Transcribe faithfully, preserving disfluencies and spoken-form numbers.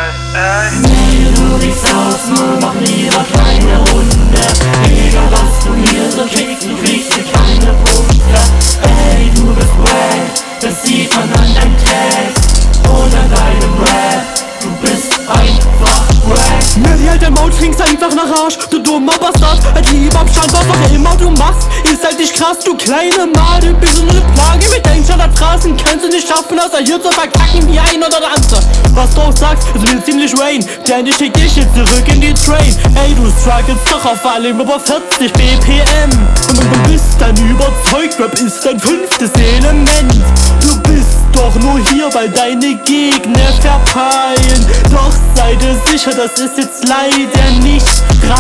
ey. Nee, du riechst aus, nur mach lieber keine Runde. Egal was du hier so kriegst, du kriegst hier keine Punkte. Ey, du bist wack, das sieht man an deinem Text und an deinem Rap. Du bist einfach wack. Melly, halt dein Maul, trinkst einfach nach Arsch, du dummer Bastard. Halt lieber am Stand, was auch immer du machst, ist halt nicht krass, du kleine Made. Bist du eine Plage mit deinen Standardphrasen, kannst du nicht schaffen, außer hier zu verkacken wie ein oder der andere. Was du auch sagst, es will ziemlich rain, denn ich schick dich jetzt zurück in die Train. Ey, du strugglest doch auf allem über vierzig B P M. Und du bist dann überzeugt, Rap ist dein fünftes Element. Du bist doch nur hier, weil deine Gegner verpeilen. Doch sei dir sicher, das ist jetzt leider nicht rein.